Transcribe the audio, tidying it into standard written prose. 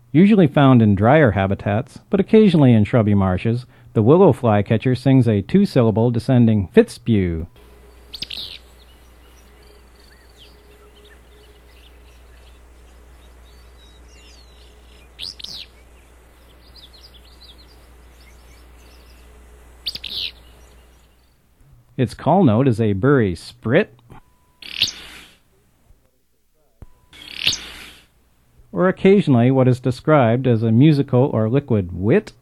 Usually found in drier habitats, but occasionally in shrubby marshes, the willow flycatcher sings a two-syllable descending fitspew. Its call note is a burry sprit, or occasionally what is described as a musical or liquid whit.